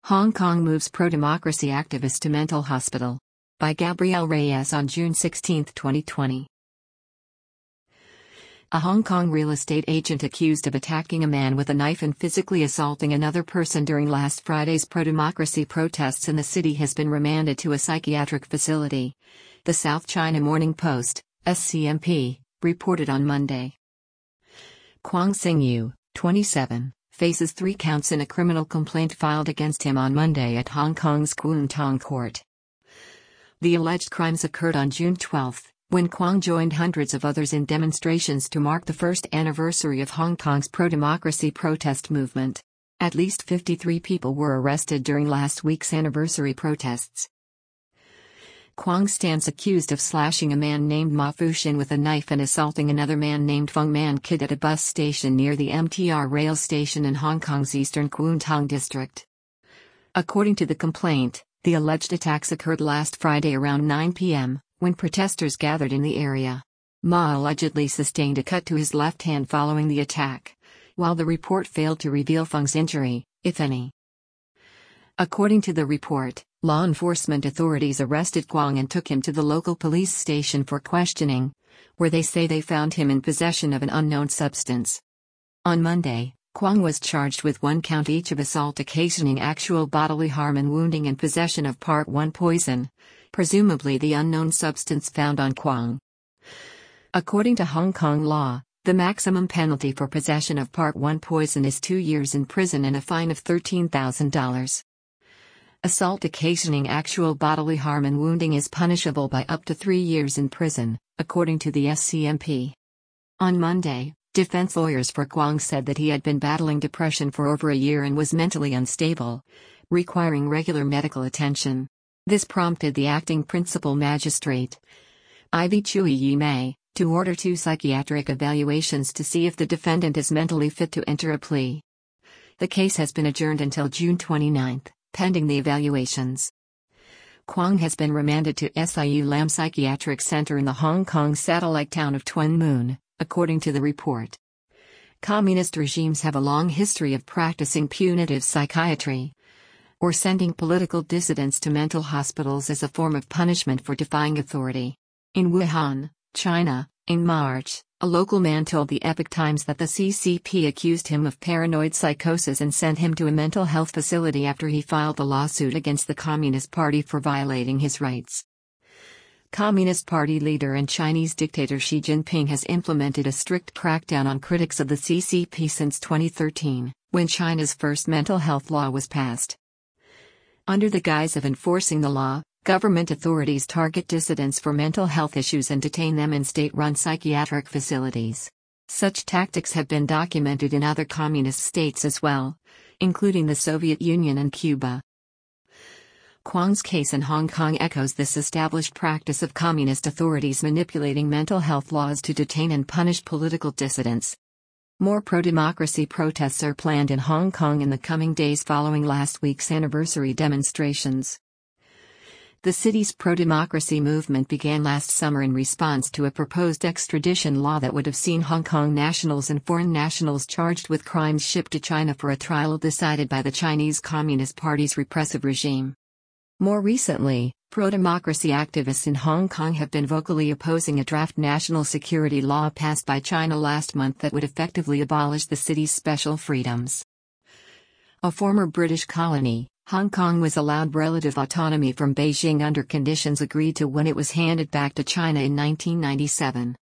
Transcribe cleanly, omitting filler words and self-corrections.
Hong Kong moves pro-democracy activist to mental hospital. By Gabrielle Reyes on June 16, 2020. A Hong Kong real estate agent accused of attacking a man with a knife and physically assaulting another person during last Friday's pro-democracy protests in the city has been remanded to a psychiatric facility. The South China Morning Post, SCMP, reported on Monday. Kwong Sing-yu, 27, faces 3 counts in a criminal complaint filed against him on Monday at Hong Kong's Kwun Tong Court. The alleged crimes occurred on June 12, when Kwong joined hundreds of others in demonstrations to mark the first anniversary of Hong Kong's pro-democracy protest movement. At least 53 people were arrested during last week's anniversary protests. Kwong stands accused of slashing a man named Ma Fuxian with a knife and assaulting another man named Feng Man Kid at a bus station near the MTR rail station in Hong Kong's eastern Kwun Tong district. According to the complaint, the alleged attacks occurred last Friday around 9 p.m., when protesters gathered in the area. Ma allegedly sustained a cut to his left hand following the attack, while the report failed to reveal Feng's injury, if any. According to the report, law enforcement authorities arrested Kwong and took him to the local police station for questioning, where they say they found him in possession of an unknown substance. On Monday, Kwong was charged with 1 count each of assault occasioning actual bodily harm and wounding and possession of Part 1 poison, presumably the unknown substance found on Kwong. According to Hong Kong law, the maximum penalty for possession of Part 1 poison is 2 years in prison and a fine of $13,000. Assault occasioning actual bodily harm and wounding is punishable by up to 3 years in prison, according to the SCMP. On Monday, defense lawyers for Kwong said that he had been battling depression for over a year and was mentally unstable, requiring regular medical attention. This prompted the acting principal magistrate, Ivy Chui Yi Mei, to order 2 psychiatric evaluations to see if the defendant is mentally fit to enter a plea. The case has been adjourned until June 29, pending the evaluations. Kwong has been remanded to SIU Lam Psychiatric Center in the Hong Kong satellite town of Tuen Mun, according to the report. Communist regimes have a long history of practicing punitive psychiatry, or sending political dissidents to mental hospitals as a form of punishment for defying authority. In Wuhan, China, in March, a local man told the Epoch Times that the CCP accused him of paranoid psychosis and sent him to a mental health facility after he filed a lawsuit against the Communist Party for violating his rights. Communist Party leader and Chinese dictator Xi Jinping has implemented a strict crackdown on critics of the CCP since 2013, when China's first mental health law was passed. Under the guise of enforcing the law, government authorities target dissidents for mental health issues and detain them in state-run psychiatric facilities. Such tactics have been documented in other communist states as well, including the Soviet Union and Cuba. Kwong's case in Hong Kong echoes this established practice of communist authorities manipulating mental health laws to detain and punish political dissidents. More pro-democracy protests are planned in Hong Kong in the coming days following last week's anniversary demonstrations. The city's pro-democracy movement began last summer in response to a proposed extradition law that would have seen Hong Kong nationals and foreign nationals charged with crimes shipped to China for a trial decided by the Chinese Communist Party's repressive regime. More recently, pro-democracy activists in Hong Kong have been vocally opposing a draft national security law passed by China last month that would effectively abolish the city's special freedoms. A former British colony, Hong Kong was allowed relative autonomy from Beijing under conditions agreed to when it was handed back to China in 1997.